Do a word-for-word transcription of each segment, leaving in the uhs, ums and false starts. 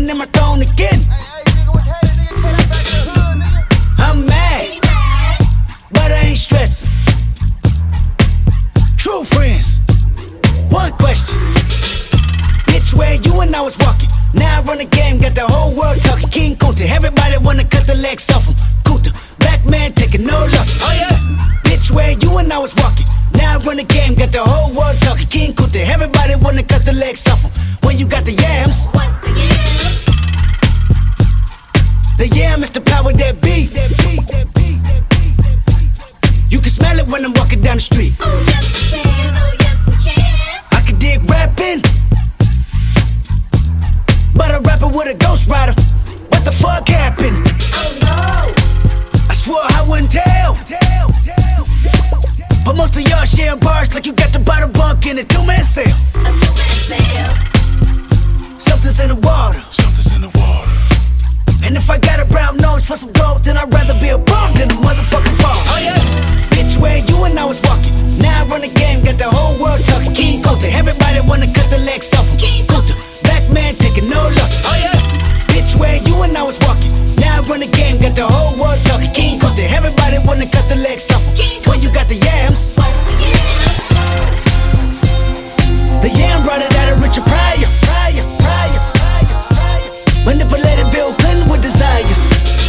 sitting in my throne again. I'm mad, but I ain't stressing. True friends, one question. Bitch, where you and I was walking. Now I run the game, got the whole world talking. King Kunta, everybody wanna cut the legs off him. Kunta, black man taking no losses. Oh yeah. Bitch, where you and I was walking. Now I run the game, got the whole world talking. King Kunta, everybody wanna cut the legs off him. When you got the yams. What's the yams? The yam is the power that be. That be, that be, that be, that be. You can smell it when I'm walking down the street. Oh yes we can, oh yes we can. I can dig rapping, but a rapper with a ghost rider. What the fuck happened? Oh no. I swore I wouldn't tell. But most of y'all sharing bars like you got to buy the bunk in a two-man sale. A two-man sale. Something's in the water. Something's in the water. And if I got a brown nose for some gold, then I'd rather be a bum than a motherfucking bum. Oh yeah. Bitch, where you and I was walking. Now I run the game, got the whole world talking. King Kunta, everybody wanna cut the legs off him. King Kunta, black man taking no losses. Oh yeah. Bitch, where you and I was walking. Now I run the game, got the whole world talking. King Kunta, everybody wanna cut the legs off him. King When you got the yams. What's the yams? The yam brought it out of Richard Pryor. Pryor, Pryor, Pryor, Pryor. Manipulated Bill Clinton with desires.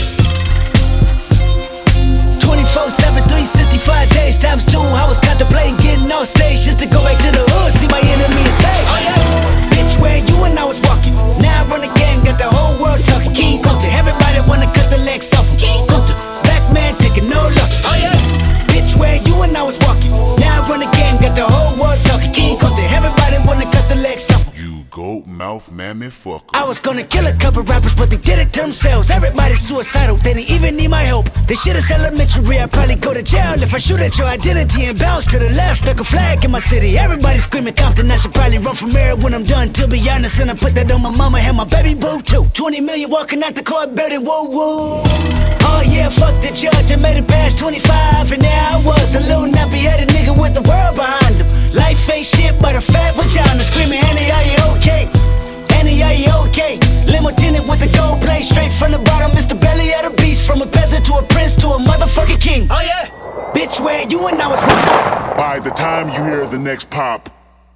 twenty-four seven, three sixty-five days times two. I was contemplating getting off stage just to go back to the hood, see my enemy and say, oh yeah. Bitch, where you and I was walking. Now I run the game, got the whole world talking. King Kunta, everybody wanna cut the legs off him. King Kunta, black man taking no losses. Oh yeah. Bitch, where you and I was walking. Now I run the game, got the whole world talking. King Kunta, everybody wanna cut the legs off him. You goat mouth mammy fucker. I was gonna kill a couple rappers, but they did it to themselves. Everybody's suicidal, they didn't even need my help. This shit is elementary, I'd probably go to jail if I shoot at your identity and bounce to the left. Stuck a flag in my city, everybody screaming Compton. I should probably run from here when I'm done, to be honest. And I put that on my mama and my baby boo too. twenty million walking out the court, baby, woo woo. Oh yeah, fuck the judge, I made it past twenty-five, and there I was, a little nappy-headed nigga with the world behind him. Life ain't shit but a fat vagina, screaming, Annie, are you okay? Annie, are you okay? Limo tinted with the gold plate, straight from the bottom, it's the belly of the beast. From a peasant to a prince to a motherfucking king. Oh yeah. Bitch, where you and I was walking. By the time you hear the next pop,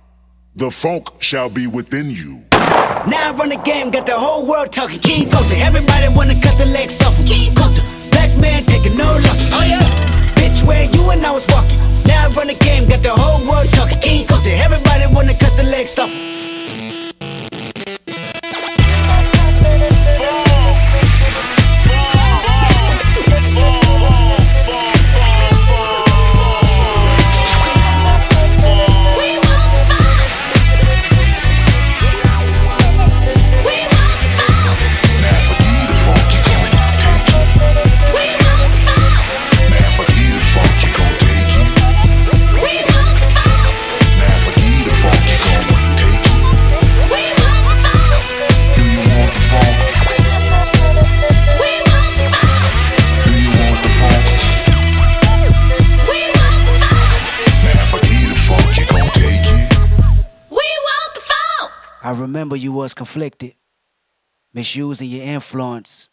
the funk shall be within you. Now I run the game, got the whole world talking. King Kunta, everybody wanna cut the legs off him. King Kunta, black man taking no losses. Oh yeah. Bitch, where you and I was walking. Now I run the game, got the whole world talking. King Kunta, everybody wanna cut the legs off him. I remember you was conflicted, misusing your influence